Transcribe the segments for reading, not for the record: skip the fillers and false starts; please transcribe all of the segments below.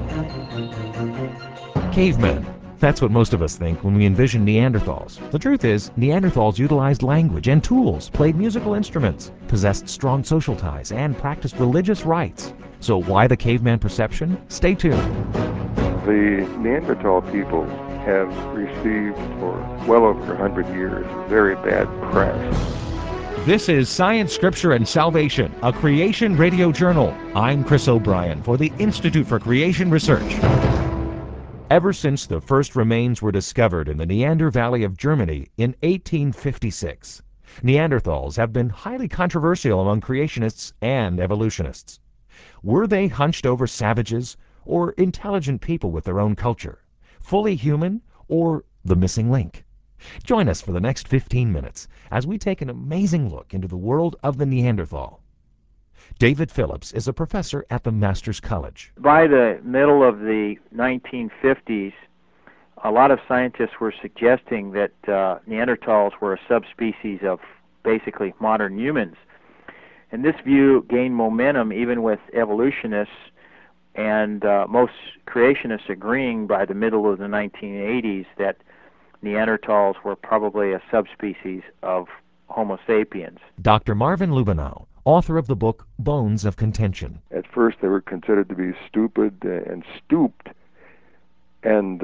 Cavemen. That's what most of us think when we envision Neanderthals. The truth is, Neanderthals utilized language and tools, played musical instruments, possessed strong social ties, and practiced religious rites. So why the caveman perception? Stay tuned. The Neanderthal people have received for well over 100 years very bad press. This is Science, Scripture, and Salvation, a creation radio journal. I'm Chris O'Brien for the Institute for Creation Research. Ever since the first remains were discovered in the Neander Valley of Germany in 1856, Neanderthals have been highly controversial among creationists and evolutionists. Were they hunched-over savages or intelligent people with their own culture? Fully human or the missing link? Join us for the next 15 minutes as we take an amazing look into the world of the Neanderthal. David Phillips is a professor at the Master's College. By the middle of the 1950s, a lot of scientists were suggesting that Neanderthals were a subspecies of basically modern humans. And this view gained momentum even with evolutionists and most creationists agreeing by the middle of the 1980s that Neanderthals were probably a subspecies of Homo sapiens. Dr. Marvin Lubenow, author of the book Bones of Contention. At first they were considered to be stupid and stooped, and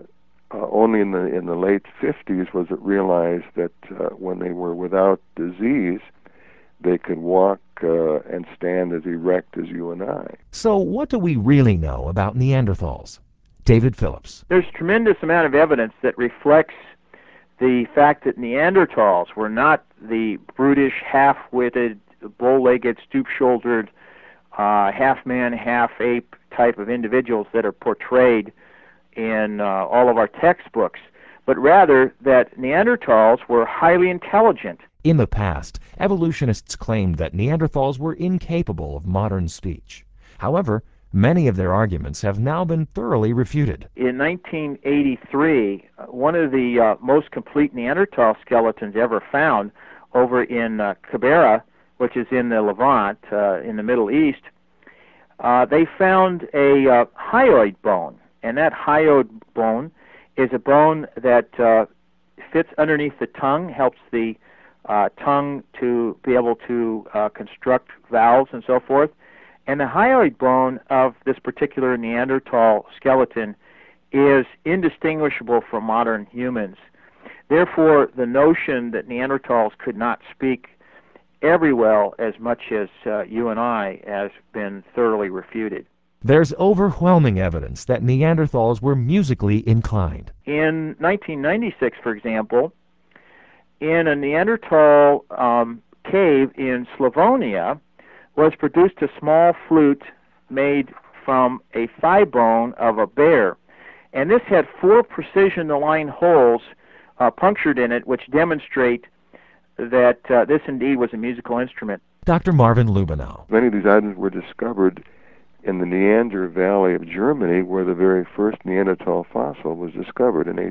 only in the late 50s was it realized that when they were without disease, they could walk and stand as erect as you and I. So what do we really know about Neanderthals? David Phillips. There's a tremendous amount of evidence that reflects the fact that Neanderthals were not the brutish, half-witted, bow-legged, stoop-shouldered, half-man, half-ape type of individuals that are portrayed in all of our textbooks, but rather that Neanderthals were highly intelligent. In the past, evolutionists claimed that Neanderthals were incapable of modern speech. However, many of their arguments have now been thoroughly refuted. In 1983, one of the most complete Neanderthal skeletons ever found over in Kibera, which is in the Levant, in the Middle East, they found a hyoid bone. And that hyoid bone is a bone that fits underneath the tongue, helps the tongue to be able to construct vowels and so forth. And the hyoid bone of this particular Neanderthal skeleton is indistinguishable from modern humans. Therefore, the notion that Neanderthals could not speak very well as much as you and I has been thoroughly refuted. There's overwhelming evidence that Neanderthals were musically inclined. In 1996, for example, in a Neanderthal cave in Slavonia, was produced a small flute made from a thigh bone of a bear. And this had 4 precision-aligned holes punctured in it, which demonstrate that this indeed was a musical instrument. Dr. Marvin Lubenow. Many of these items were discovered in the Neander Valley of Germany, where the very first Neanderthal fossil was discovered in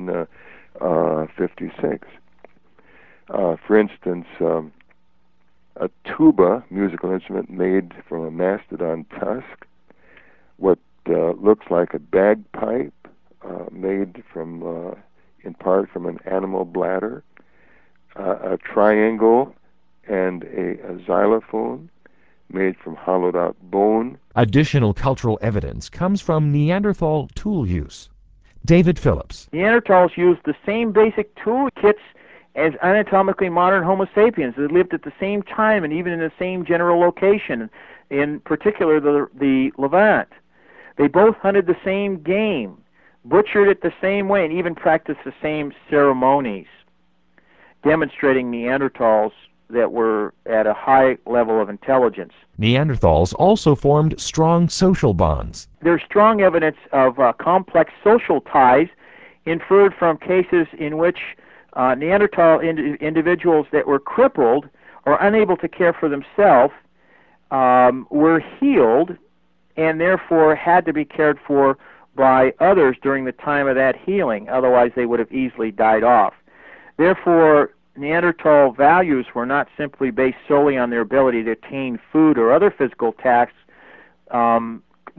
1856. For instance, a tuba, musical instrument made from a mastodon tusk, what looks like a bagpipe made from, in part, from an animal bladder, a triangle and a xylophone made from hollowed-out bone. Additional cultural evidence comes from Neanderthal tool use. David Phillips. Neanderthals used the same basic toolkits as anatomically modern Homo sapiens. They lived at the same time and even in the same general location, in particular the Levant. They both hunted the same game, butchered it the same way, and even practiced the same ceremonies, demonstrating Neanderthals that were at a high level of intelligence. Neanderthals also formed strong social bonds. There's strong evidence of complex social ties inferred from cases in which Neanderthal individuals that were crippled or unable to care for themselves were healed and therefore had to be cared for by others during the time of that healing. Otherwise, they would have easily died off. Therefore, Neanderthal values were not simply based solely on their ability to attain food or other physical tasks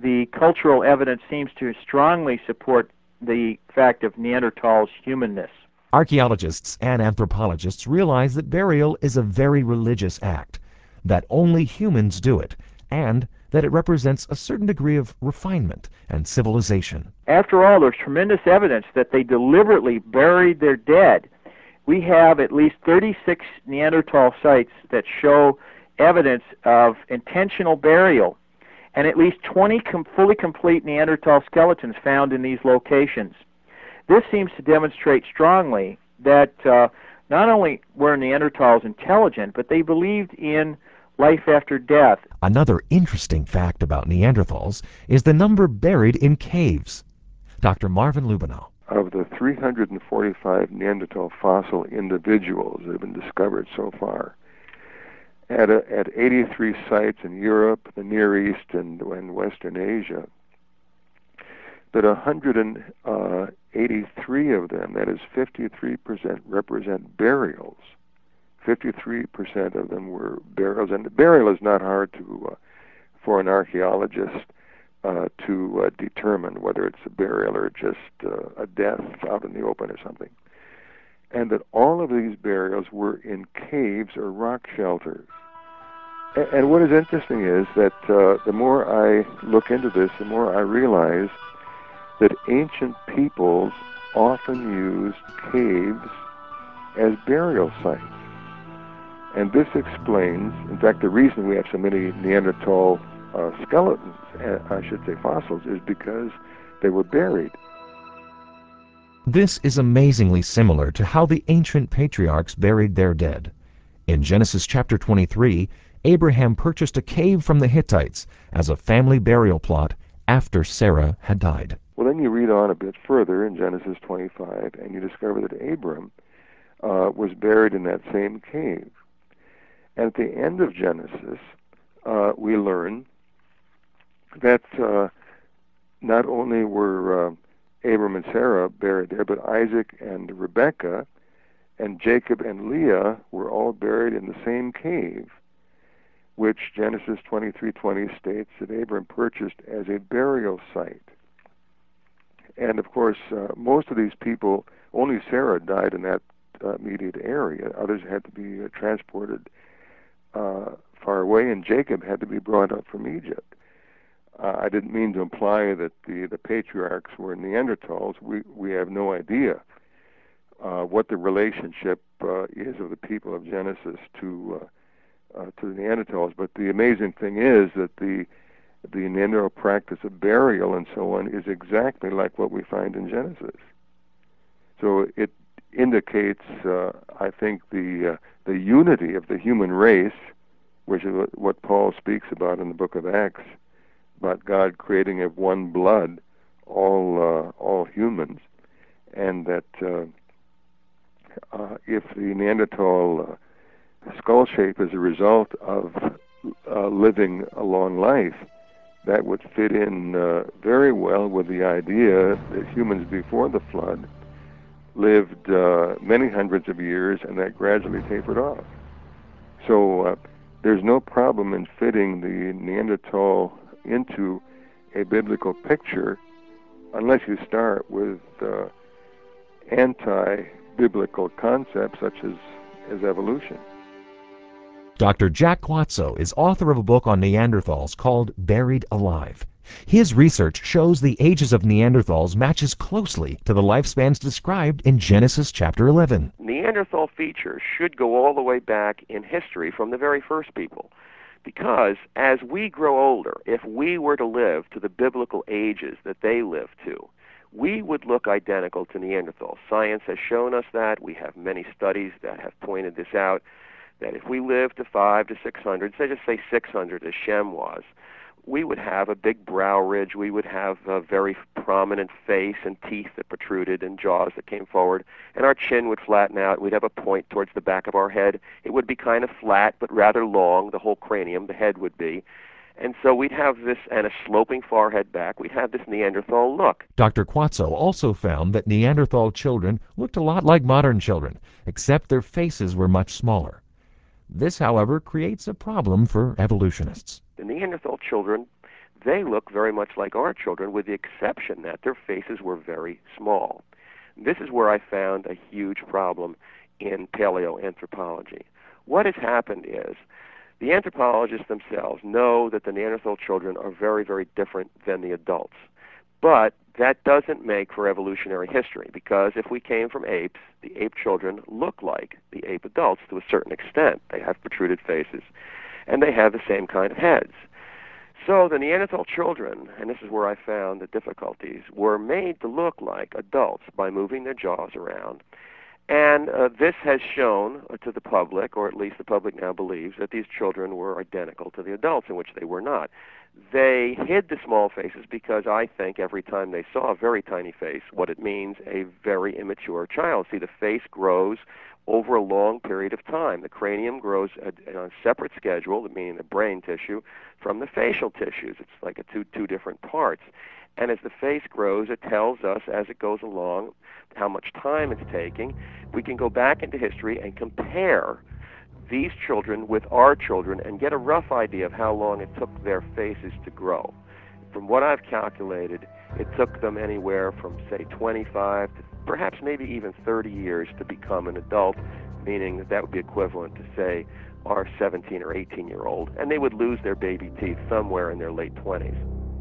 the cultural evidence seems to strongly support the fact of Neanderthals' humanness. Archaeologists and anthropologists realize that burial is a very religious act, that only humans do it, and that it represents a certain degree of refinement and civilization. After all, there's tremendous evidence that they deliberately buried their dead. We have at least 36 Neanderthal sites that show evidence of intentional burial, and at least 20 fully complete Neanderthal skeletons found in these locations. This seems to demonstrate strongly that not only were Neanderthals intelligent, but they believed in life after death. Another interesting fact about Neanderthals is the number buried in caves. Dr. Marvin Lubenow. Of the 345 Neanderthal fossil individuals that have been discovered so far, at 83 sites in Europe, the Near East, and Western Asia, that 183 of them, that is 53%, represent burials. 53% of them were burials, and burial is not hard for an archaeologist to determine whether it's a burial or just a death out in the open or something. And that all of these burials were in caves or rock shelters. And what is interesting is that the more I look into this, the more I realize that ancient peoples often used caves as burial sites. And this explains, in fact, the reason we have so many Neanderthal skeletons, I should say fossils, is because they were buried. This is amazingly similar to how the ancient patriarchs buried their dead. In Genesis chapter 23, Abraham purchased a cave from the Hittites as a family burial plot after Sarah had died. Well, then you read on a bit further in Genesis 25, and you discover that Abram was buried in that same cave. And at the end of Genesis, we learn that not only were Abram and Sarah buried there, but Isaac and Rebekah and Jacob and Leah were all buried in the same cave, which Genesis 23:20 states that Abram purchased as a burial site. And of course, most of these people, only Sarah died in that immediate area. Others had to be transported far away, and Jacob had to be brought up from Egypt. I didn't mean to imply that the patriarchs were Neanderthals. We have no idea what the relationship is of the people of Genesis to the Neanderthals. But the amazing thing is that the Neanderthal practice of burial and so on is exactly like what we find in Genesis. So it indicates, I think, the unity of the human race, which is what Paul speaks about in the book of Acts, about God creating of one blood all humans, and that if the Neanderthal skull shape is a result of living a long life, that would fit in very well with the idea that humans before the flood lived many hundreds of years and that gradually tapered off. So there's no problem in fitting the Neanderthal into a biblical picture unless you start with anti-biblical concepts such as evolution. Dr. Jack Quatso is author of a book on Neanderthals called Buried Alive. His research shows the ages of Neanderthals matches closely to the lifespans described in Genesis chapter 11. Neanderthal features should go all the way back in history from the very first people. Because as we grow older, if we were to live to the biblical ages that they lived to, we would look identical to Neanderthals. Science has shown us that. We have many studies that have pointed this out, that if we lived to 500 to 600, just say 600 as Shem was, we would have a big brow ridge, we would have a very prominent face and teeth that protruded and jaws that came forward, and our chin would flatten out, we'd have a point towards the back of our head. It would be kind of flat but rather long, the whole cranium, the head would be. And so we'd have this, and a sloping forehead back, we'd have this Neanderthal look. Dr. Quatso also found that Neanderthal children looked a lot like modern children, except their faces were much smaller. This, however, creates a problem for evolutionists. The Neanderthal children, they look very much like our children, with the exception that their faces were very small. This is where I found a huge problem in paleoanthropology. What has happened is the anthropologists themselves know that the Neanderthal children are very, very different than the adults. But that doesn't make for evolutionary history, because if we came from apes, the ape children look like the ape adults to a certain extent. They have protruded faces, and they have the same kind of heads. So the Neanderthal children, and this is where I found the difficulties, were made to look like adults by moving their jaws around. And this has shown to the public, or at least the public now believes, that these children were identical to the adults, in which they were not. They hid the small faces because I think every time they saw a very tiny face, what it means, a very immature child. See, the face grows over a long period of time. The cranium grows on a separate schedule, meaning the brain tissue, from the facial tissues. It's like two different parts. And as the face grows, it tells us as it goes along how much time it's taking. We can go back into history and compare these children with our children and get a rough idea of how long it took their faces to grow. From what I've calculated, it took them anywhere from, say, 25 to perhaps maybe even 30 years to become an adult, meaning that would be equivalent to, say, our 17 or 18-year-old, and they would lose their baby teeth somewhere in their late 20s.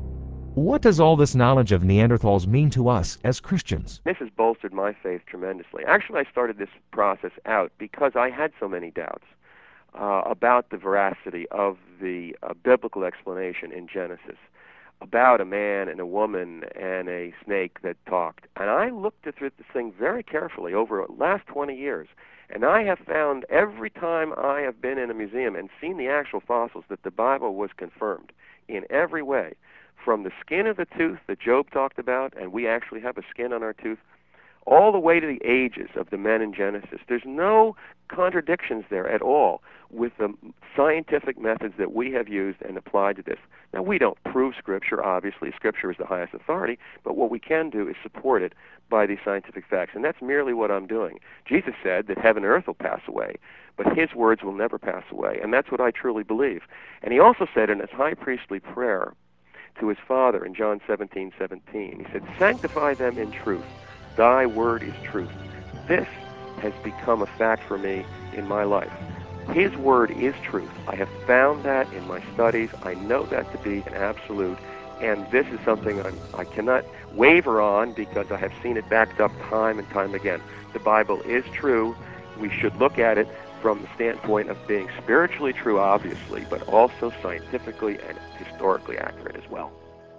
What does all this knowledge of Neanderthals mean to us as Christians? This has bolstered my faith tremendously. Actually, I started this process out because I had so many doubts about the veracity of the biblical explanation in Genesis about a man and a woman and a snake that talked. And I looked at this thing very carefully over the last 20 years, and I have found every time I have been in a museum and seen the actual fossils that the Bible was confirmed in every way, from the skin of the tooth that Job talked about, and we actually have a skin on our tooth, all the way to the ages of the men in Genesis. There's no contradictions there at all with the scientific methods that we have used and applied to this. Now, we don't prove Scripture, obviously. Scripture is the highest authority, but what we can do is support it by these scientific facts, and that's merely what I'm doing. Jesus said that heaven and earth will pass away, but his words will never pass away, and that's what I truly believe. And he also said in his high priestly prayer to his Father in John 17:17, he said, "Sanctify them in truth. Thy word is truth." This has become a fact for me in my life. His word is truth. I have found that in my studies. I know that to be an absolute, and this is something I cannot waver on because I have seen it backed up time and time again. The Bible is true. We should look at it from the standpoint of being spiritually true, obviously, but also scientifically and historically accurate as well.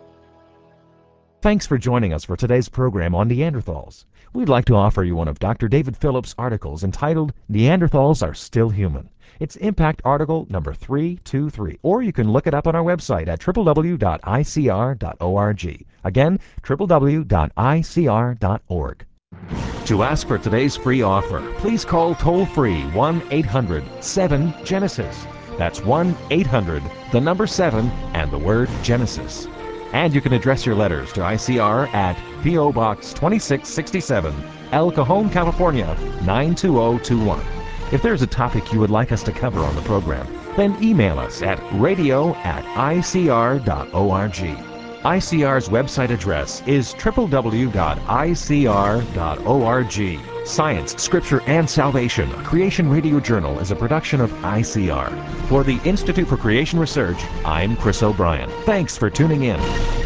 Thanks for joining us for today's program on Neanderthals. We'd like to offer you one of Dr. David Phillips' articles entitled Neanderthals Are Still Human. It's Impact article number 323, or you can look it up on our website at www.icr.org. Again, www.icr.org. To ask for today's free offer, please call toll-free 1-800-7-GENESIS. That's 1-800-7 and the word Genesis. And you can address your letters to ICR at P.O. Box 2667, El Cajon, California, 92021. If there's a topic you would like us to cover on the program, then email us at radio@icr.org. ICR's website address is www.icr.org. Science, Scripture, and Salvation, a Creation Radio Journal, is a production of ICR. For the Institute for Creation Research, I'm Chris O'Brien. Thanks for tuning in.